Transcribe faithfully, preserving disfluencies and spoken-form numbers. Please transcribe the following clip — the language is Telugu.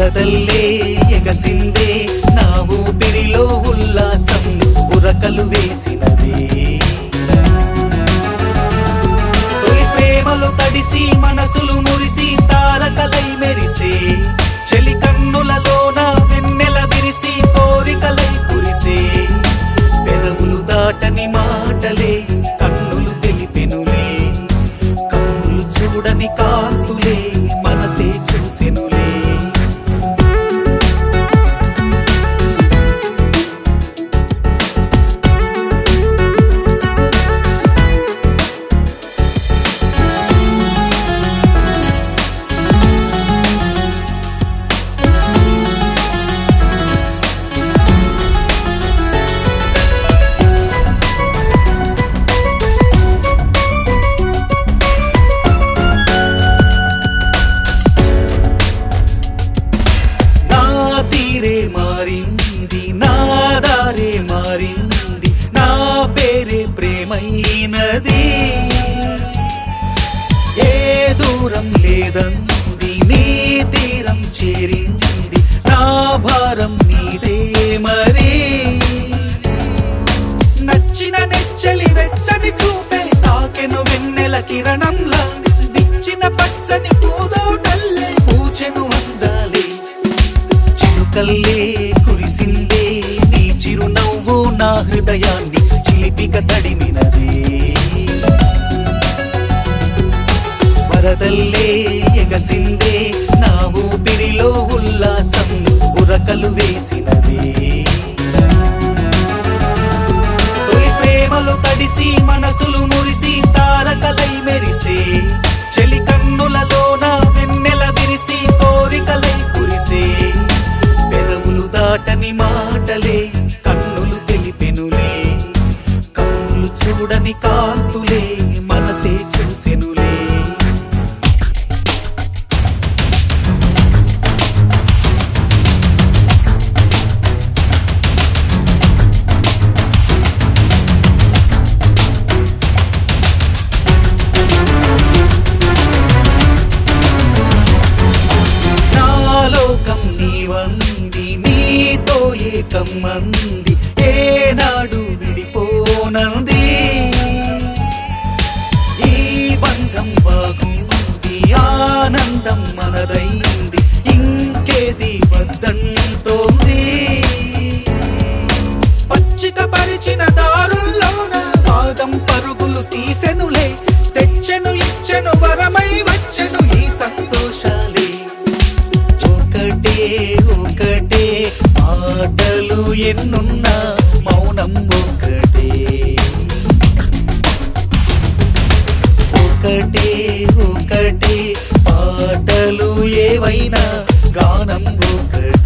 వరదల్లే ఎగసిందే నా ఊపిరిలో ఉల్లాసం ఉరకలు వేసినదే తొలి ప్రేమలో తడిసి మనసులు మురిసి తారకలై మెరిసే చెలి కన్నులలోన వెన్నెల విరిసి కోరికలై కురిసే పెదవులు దాటని మాటలే కన్నులు తెలిపెనులే కన్నులు చూడని కాంతులే మనసే చూసెనులే మారింది నా దారే మారింది నా పేరే ప్రేమైనది ఏ దూరం లేదంది నీ తీరం చేరింది నా భారం నీదే మరి నచ్చిన నెచ్చలి వెచ్చని చూపే తాకెను వెన్నెల కిరణంలా విచ్చిన పచ్చని పూదోటల్లే పూచెను అందాలే కల్లే కురిసిందే నీ చిరునవ్వు నా హృదయాన్ని చిలిపిక తడిమినదే వరదల్లే ఎగసిందే నా ఊపిరిలో ఉల్లాసం ఉరకలు వేసినదే తొలి ప్రేమలో తడిసి మనసులు మురిసి తారకలై మెరిసే చెలి కన్నులలోన వెన్నెల విరిసి కోరికలై కురిసే పెదవులు దాటని మాటలే కన్నులు తెలిపెనులే కన్నులు చూడని కాంతులే మనసే చూసెనులే కమ్మంది ఏనాడు విడిపోనంది ఈ బంధం బాగుంది ఆనందం మనదైంది ఇంకేది వద్దంటోంది పచ్చిక పరిచిన దారుల్లోన పాదం పరుగులు తీసెనులే తెచ్చెను ఇచ్చెను వరమై వచ్చెను ఈ సంతోషాలే ఒకటే ఒకటే మాటలు ఎన్నున్నా మౌనం ఒకటే ఒకటే ఒకటే పాటలు ఏవైనా గానం ఒకటే